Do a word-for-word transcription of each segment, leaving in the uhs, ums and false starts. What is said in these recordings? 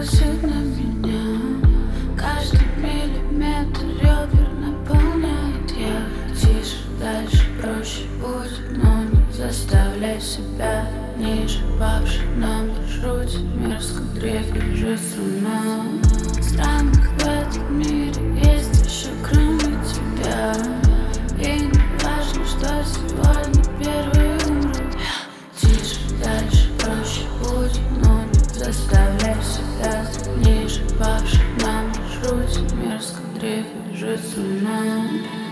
гласит на меня. Каждый миллиметр ребер наполняет. Я тише, дальше, проще будет, но не заставляй себя ниже. Павший на маршруте мерзко дрейфит струна. Странных в этом мире есть еще кроме тебя. И не важно, что сегодня первый умру. Тише, дальше, проще будет, но не заставляй себя ниже. Павший на маршруте мерзко дрейфит струна.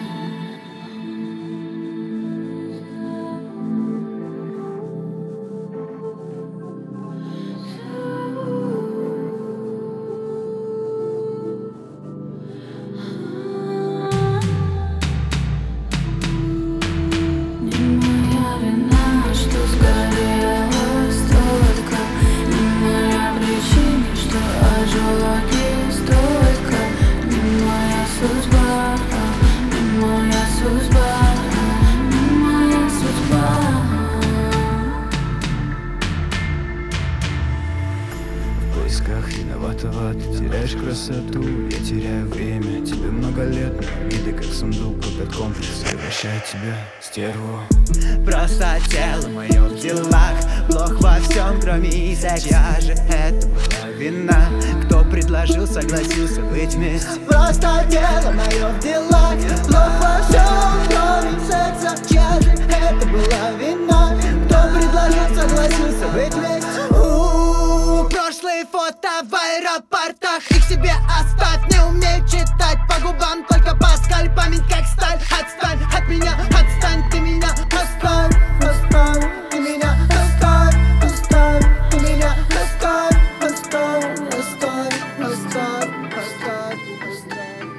В поисках виноватого ты теряешь красоту. Я теряю время, тебе много лет, но виды как сундук. Этот комплекс превращает тебя в стерву. Просто тело мое в делах, плох во всем, кроме секса. Я же это была вина. Кто предложил, согласился быть вместе. Просто тело мое в делах, плох во всем, кроме секса. Я же это была вина. Кто предложил, согласился быть вместе. У-у-у, прошлые фото в аэропортах, их себе оставь. Не умею читать по губам, только паскаль. Память как сталь, отстань от меня, отстань, ты меня оставь, оставь, ты меня оставь, оставь, ты меня оставь, оставь, оставь, оставь, оставь, оставь.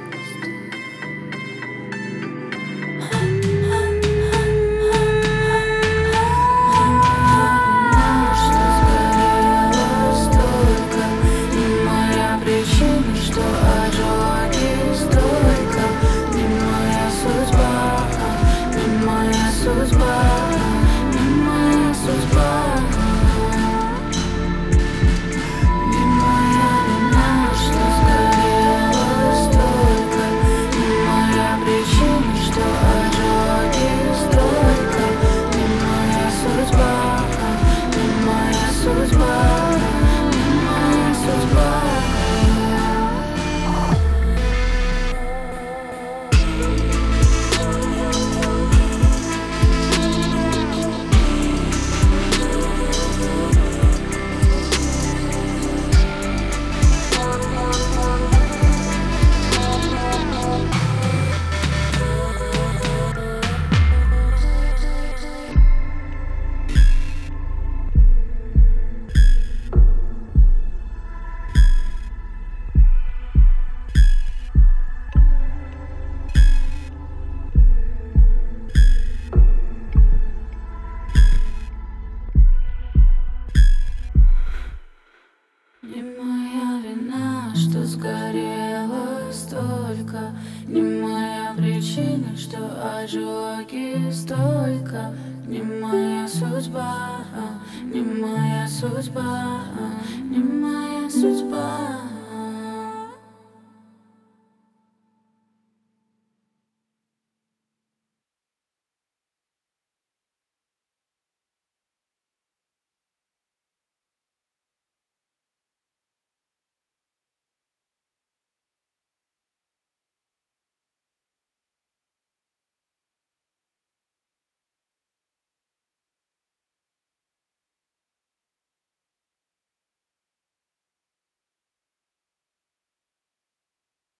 Не моя вина, что сгорело столько. Не моя причина, что ожоги столько. Не моя судьба, не моя судьба, не моя судьба.